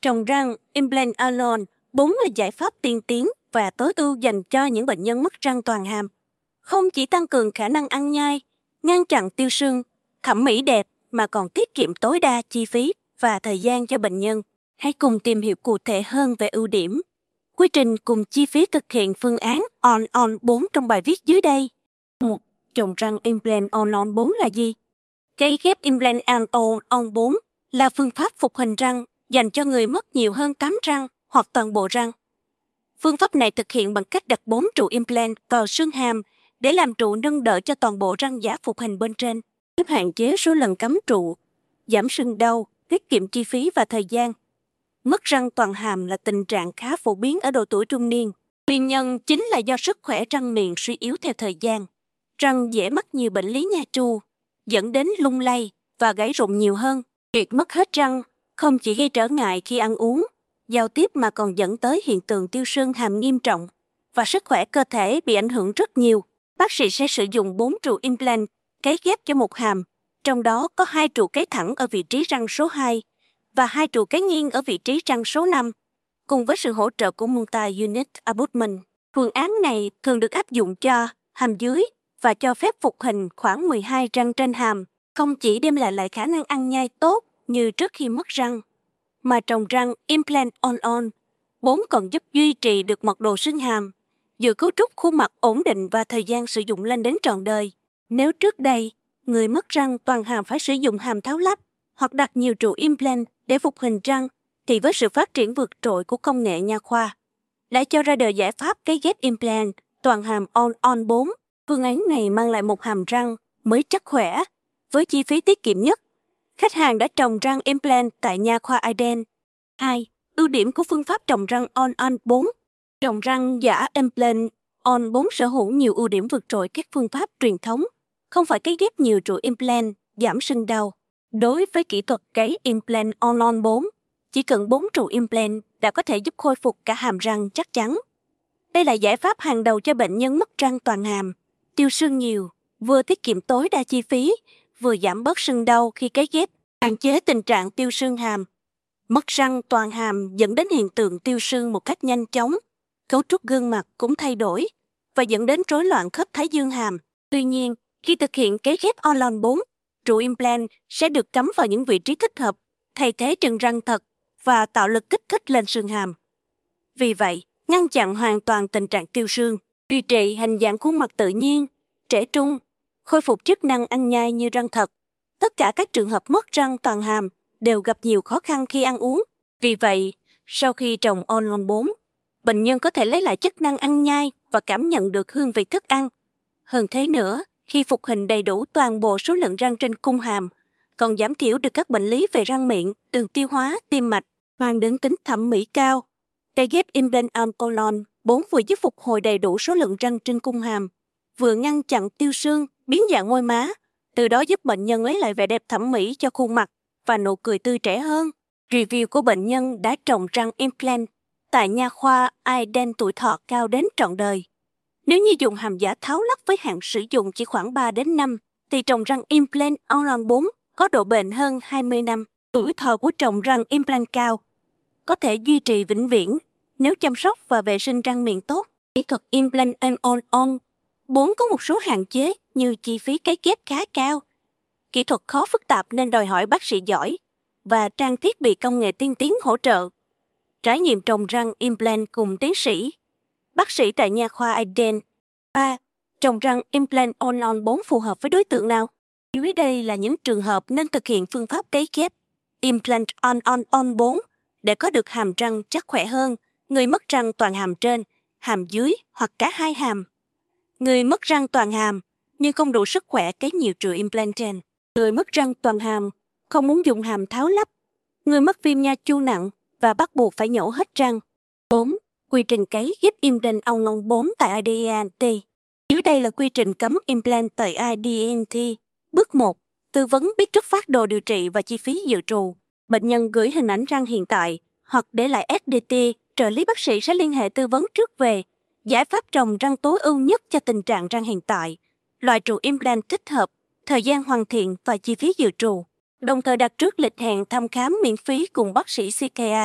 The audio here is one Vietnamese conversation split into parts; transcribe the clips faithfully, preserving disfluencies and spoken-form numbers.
Trồng răng Implant Alone bốn là giải pháp tiên tiến và tối ưu dành cho những bệnh nhân mất răng toàn hàm. Không chỉ tăng cường khả năng ăn nhai, ngăn chặn tiêu sưng, thẩm mỹ đẹp mà còn tiết kiệm tối đa chi phí và thời gian cho bệnh nhân. Hãy cùng tìm hiểu cụ thể hơn về ưu điểm, quy trình cùng chi phí thực hiện phương án On-On bốn trong bài viết dưới đây. một. Trồng răng Implant On-On bốn là gì? Cấy ghép Implant On-On bốn là phương pháp phục hình răng dành cho người mất nhiều hơn tám răng hoặc toàn bộ răng. Phương pháp này thực hiện bằng cách đặt bốn trụ implant vào xương hàm để làm trụ nâng đỡ cho toàn bộ răng giả phục hình bên trên, giúp hạn chế số lần cắm trụ, giảm sưng đau, tiết kiệm chi phí và thời gian. Mất răng toàn hàm là tình trạng khá phổ biến ở độ tuổi trung niên. Nguyên nhân chính là do sức khỏe răng miệng suy yếu theo thời gian. Răng dễ mắc nhiều bệnh lý nha chu, dẫn đến lung lay và gãy rụng nhiều hơn. Việc mất hết răng không chỉ gây trở ngại khi ăn uống, giao tiếp mà còn dẫn tới hiện tượng tiêu sưng hàm nghiêm trọng và sức khỏe cơ thể bị ảnh hưởng rất nhiều. Bác sĩ sẽ sử dụng bốn trụ implant cấy ghép cho một hàm, trong đó có hai trụ cấy thẳng ở vị trí răng số hai và hai trụ cấy nghiêng ở vị trí răng số năm, cùng với sự hỗ trợ của Multi-Unit Abutment. Phương án này thường được áp dụng cho hàm dưới và cho phép phục hình khoảng mười hai răng trên hàm, không chỉ đem lại lại khả năng ăn nhai tốt như trước khi mất răng, mà trồng răng Implant On-On bốn còn giúp duy trì được mật độ xương hàm, giữ cấu trúc khuôn mặt ổn định và thời gian sử dụng lên đến trọn đời. Nếu trước đây, người mất răng toàn hàm phải sử dụng hàm tháo lắp hoặc đặt nhiều trụ implant để phục hình răng, thì với sự phát triển vượt trội của công nghệ nha khoa, đã cho ra đời giải pháp cấy ghép implant toàn hàm On-On bốn. Phương án này mang lại một hàm răng mới chắc khỏe, với chi phí tiết kiệm nhất. Khách hàng đã trồng răng implant tại nha khoa Iden. hai. Ưu điểm của phương pháp trồng răng On-On bốn. Trồng răng giả Implant On bốn sở hữu nhiều ưu điểm vượt trội các phương pháp truyền thống. Không phải cấy ghép nhiều trụ implant, giảm sưng đau. Đối với kỹ thuật cấy Implant On-On bốn, chỉ cần bốn trụ implant đã có thể giúp khôi phục cả hàm răng chắc chắn. Đây là giải pháp hàng đầu cho bệnh nhân mất răng toàn hàm, tiêu sưng nhiều, vừa tiết kiệm tối đa chi phí, vừa giảm bớt sưng đau khi cấy ghép, hạn chế tình trạng tiêu sưng hàm. Mất răng toàn hàm dẫn đến hiện tượng tiêu sưng một cách nhanh chóng, cấu trúc gương mặt cũng thay đổi và dẫn đến rối loạn khớp thái dương hàm. Tuy nhiên, khi thực hiện cấy ghép On-On bốn, trụ implant sẽ được cắm vào những vị trí thích hợp, thay thế chân răng thật và tạo lực kích thích lên xương hàm. Vì vậy, ngăn chặn hoàn toàn tình trạng tiêu sưng, duy trì hình dạng khuôn mặt tự nhiên, trẻ trung, khôi phục chức năng ăn nhai như răng thật. Tất cả các trường hợp mất răng toàn hàm đều gặp nhiều khó khăn khi ăn uống. Vì vậy, sau khi trồng On-On bốn, bệnh nhân có thể lấy lại chức năng ăn nhai và cảm nhận được hương vị thức ăn. Hơn thế nữa, khi phục hình đầy đủ toàn bộ số lượng răng trên cung hàm, còn giảm thiểu được các bệnh lý về răng miệng, đường tiêu hóa, tim mạch, mang đến tính thẩm mỹ cao. Cấy ghép Implant On-On bốn vừa giúp phục hồi đầy đủ số lượng răng trên cung hàm, vừa ngăn chặn tiêu sưng, biến dạng môi má, từ đó giúp bệnh nhân lấy lại vẻ đẹp thẩm mỹ cho khuôn mặt và nụ cười tươi trẻ hơn. Review của bệnh nhân đã trồng răng implant tại nha khoa Iden tuổi thọ cao đến trọn đời. Nếu như dùng hàm giả tháo lắp với hạn sử dụng chỉ khoảng ba đến năm, thì trồng răng Implant On-On bốn có độ bền hơn hai mươi năm. Tuổi thọ của trồng răng implant cao, có thể duy trì vĩnh viễn nếu chăm sóc và vệ sinh răng miệng tốt. Kỹ thuật Implant On-On bốn có một số hạn chế như chi phí cấy ghép khá cao, kỹ thuật khó phức tạp nên đòi hỏi bác sĩ giỏi và trang thiết bị công nghệ tiên tiến hỗ trợ. Trải nghiệm trồng răng implant cùng tiến sĩ, bác sĩ tại nha khoa Iden. ba. Trồng răng Implant On-On bốn phù hợp với đối tượng nào? Dưới đây là những trường hợp nên thực hiện phương pháp cấy ghép Implant On-On bốn để có được hàm răng chắc khỏe hơn. Người mất răng toàn hàm trên, hàm dưới hoặc cả hai hàm. Người mất răng toàn hàm nhưng không đủ sức khỏe cấy nhiều trụ implant trên. Người mất răng toàn hàm không muốn dùng hàm tháo lắp. Người mắc viêm nha chu nặng và bắt buộc phải nhổ hết răng. bốn. Quy trình cấy ghép Implant On-On bốn tại i đê en tê. Dưới đây là quy trình cắm implant tại i đê en tê. Bước một. Tư vấn biết trước phác đồ điều trị và chi phí dự trù. Bệnh nhân gửi hình ảnh răng hiện tại hoặc để lại ét đê tê, trợ lý bác sĩ sẽ liên hệ tư vấn trước về giải pháp trồng răng tối ưu nhất cho tình trạng răng hiện tại, loại trụ implant thích hợp, thời gian hoàn thiện và chi phí dự trù. Đồng thời đặt trước lịch hẹn thăm khám miễn phí cùng bác sĩ xê ca i.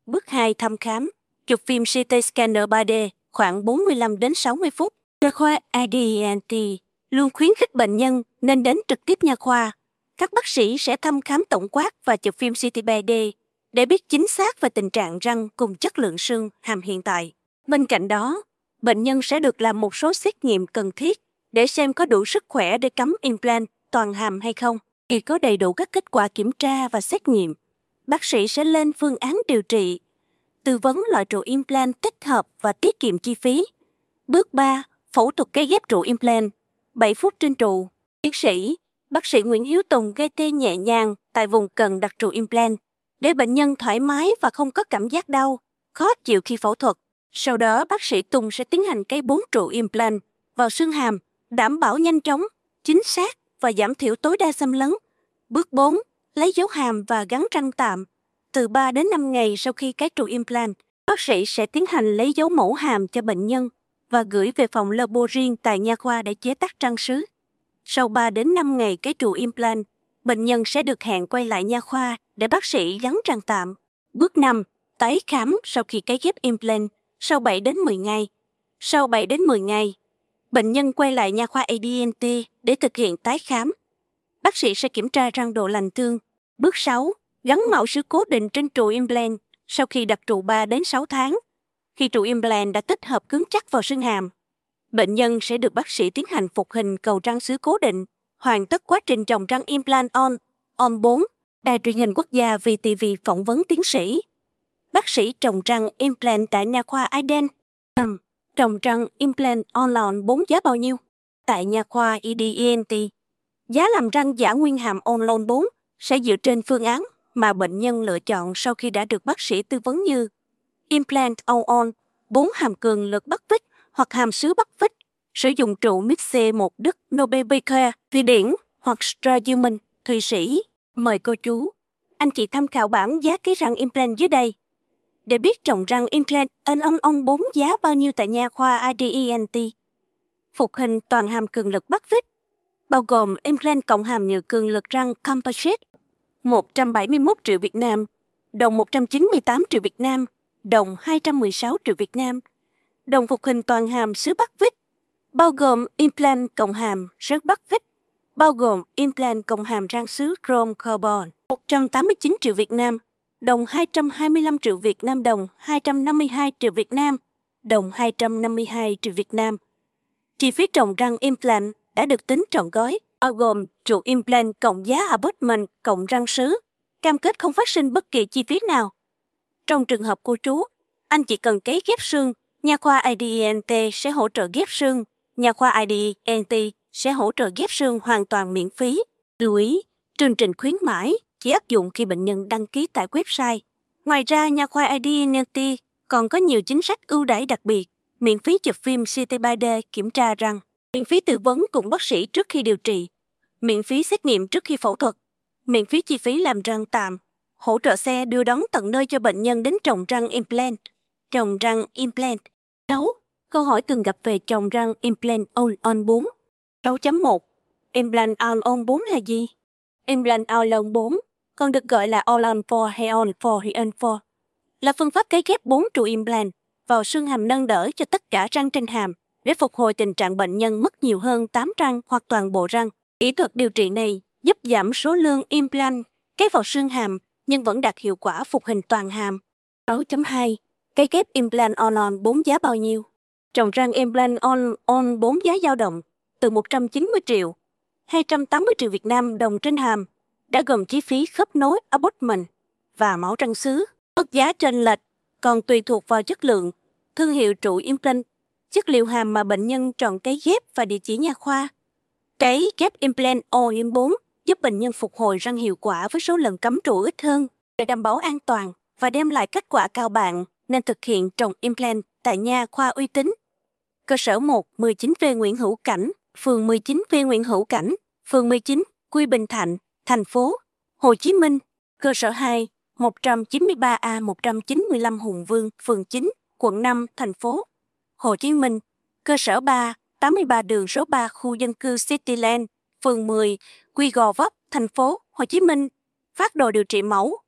Bước hai. Thăm khám. Chụp phim xê tê scanner ba D khoảng bốn mươi lăm đến sáu mươi phút. Nha khoa i đê e en tê luôn khuyến khích bệnh nhân nên đến trực tiếp nha khoa. Các bác sĩ sẽ thăm khám tổng quát và chụp phim xê tê ba D để biết chính xác về tình trạng răng cùng chất lượng xương hàm hiện tại. Bên cạnh đó, bệnh nhân sẽ được làm một số xét nghiệm cần thiết để xem có đủ sức khỏe để cắm implant toàn hàm hay không. Khi có đầy đủ các kết quả kiểm tra và xét nghiệm, bác sĩ sẽ lên phương án điều trị, tư vấn loại trụ implant thích hợp và tiết kiệm chi phí. Bước ba. Phẫu thuật cấy ghép trụ implant, bảy phút trên trụ. Tiến sĩ, bác sĩ Nguyễn Hiếu Tùng gây tê nhẹ nhàng tại vùng cần đặt trụ implant để bệnh nhân thoải mái và không có cảm giác đau, khó chịu khi phẫu thuật. Sau đó, bác sĩ Tùng sẽ tiến hành cấy bốn trụ implant vào xương hàm, đảm bảo nhanh chóng, chính xác và giảm thiểu tối đa xâm lấn. Bước bốn. Lấy dấu hàm và gắn răng tạm. Từ ba đến năm ngày sau khi cấy trụ implant, bác sĩ sẽ tiến hành lấy dấu mẫu hàm cho bệnh nhân và gửi về phòng labo riêng tại nha khoa để chế tác răng sứ. Sau ba đến năm ngày cấy trụ implant, bệnh nhân sẽ được hẹn quay lại nha khoa để bác sĩ gắn răng tạm. Bước năm. Tái khám sau khi cấy ghép implant sau bảy đến mười ngày. Sau bảy đến mười ngày, bệnh nhân quay lại nha khoa a đê en tê để thực hiện tái khám. Bác sĩ sẽ kiểm tra răng độ lành thương. Bước sáu. Gắn mẫu sứ cố định trên trụ implant sau khi đặt trụ ba đến sáu tháng. Khi trụ implant đã tích hợp cứng chắc vào xương hàm, bệnh nhân sẽ được bác sĩ tiến hành phục hình cầu răng sứ cố định, hoàn tất quá trình trồng răng implant on, on bốn. Đài truyền hình quốc gia vê tê vê phỏng vấn tiến sĩ. Bác sĩ trồng răng implant tại nha khoa Iden. Um, trồng răng implant on là on bốn giá bao nhiêu? Tại nha khoa i đê e en tê, giá làm răng giả nguyên hàm on bốn sẽ dựa trên phương án mà bệnh nhân lựa chọn sau khi đã được bác sĩ tư vấn như implant on, bốn hàm cường lực bắt vít hoặc hàm sứ bắt vít, sử dụng trụ Mixe một Đức Nobelbecker, Thụy Điển hoặc Straumann, Thụy Sĩ. Mời cô chú, anh chị tham khảo bảng giá ký răng implant dưới đây. Để biết trồng răng implant on on bốn giá bao nhiêu tại nha khoa i đê e en tê. Phục hình toàn hàm cường lực bắt vít, bao gồm implant cộng hàm nhựa cường lực răng composite, một trăm bảy mươi mốt triệu Việt Nam, đồng một trăm chín mươi tám triệu Việt Nam, đồng hai trăm mười sáu triệu Việt Nam. Đồng phục hình toàn hàm sứ bắt vít, bao gồm implant cộng hàm rớt bắt vít, bao gồm implant cộng hàm răng sứ chrome carbon, một trăm tám mươi chín triệu Việt Nam, đồng hai trăm hai mươi lăm triệu Việt Nam đồng, hai trăm năm mươi hai triệu Việt Nam, đồng hai trăm năm mươi hai triệu Việt Nam. Chi phí trồng răng implant đã được tính trọn gói, bao gồm trụ implant cộng giá abutment cộng răng sứ, cam kết không phát sinh bất kỳ chi phí nào. Trong trường hợp cô chú, anh chỉ cần cấy ghép xương, nha khoa i đê e en tê sẽ hỗ trợ ghép xương, nha khoa i đê e en tê sẽ hỗ trợ ghép xương hoàn toàn miễn phí. Lưu ý, chương trình khuyến mãi chỉ áp dụng khi bệnh nhân đăng ký tại website. Ngoài ra, nha khoa i đê e en tê còn có nhiều chính sách ưu đãi đặc biệt, miễn phí chụp phim xê tê ba D kiểm tra răng, miễn phí tư vấn cùng bác sĩ trước khi điều trị, miễn phí xét nghiệm trước khi phẫu thuật, miễn phí chi phí làm răng tạm, hỗ trợ xe đưa đón tận nơi cho bệnh nhân đến trồng răng implant. Trồng răng implant. sáu. Câu hỏi thường gặp về trồng răng implant on bốn. sáu chấm một. Implant on bốn là gì? Implant on bốn, còn được gọi là on bốn hay on bốn hay on bốn, là phương pháp cấy ghép bốn trụ implant vào xương hàm nâng đỡ cho tất cả răng trên hàm để phục hồi tình trạng bệnh nhân mất nhiều hơn tám răng hoặc toàn bộ răng. Kỹ thuật điều trị này giúp giảm số lượng implant cấy vào xương hàm nhưng vẫn đạt hiệu quả phục hình toàn hàm. sáu chấm hai. Cấy ghép implant on bốn giá bao nhiêu? Trồng răng implant on on bốn giá dao động từ một trăm chín mươi triệu, hai trăm tám mươi triệu Việt Nam đồng trên hàm, đã gồm chi phí khớp nối abutment và mẫu răng sứ. Mức giá chênh lệch còn tùy thuộc vào chất lượng, thương hiệu trụ implant, chất liệu hàm mà bệnh nhân chọn cấy ghép và địa chỉ nha khoa. Cấy ghép implant on bốn giúp bệnh nhân phục hồi răng hiệu quả với số lần cắm trụ ít hơn. Để đảm bảo an toàn và đem lại kết quả cao bạn nên thực hiện trồng implant tại nha khoa uy tín. Cơ sở một, mười chín V Nguyễn Hữu Cảnh, phường mười chín V Nguyễn Hữu Cảnh, phường mười chín, Quy Bình Thạnh, thành phố Hồ Chí Minh. Cơ sở hai, một trăm chín mươi ba A một trăm chín mươi lăm Hùng Vương, phường chín, quận năm, thành phố Hồ Chí Minh. Cơ sở ba, tám mươi ba đường số ba khu dân cư Cityland, phường mười, Quy Gò Vấp, thành phố Hồ Chí Minh. Phác đồ điều trị mẫu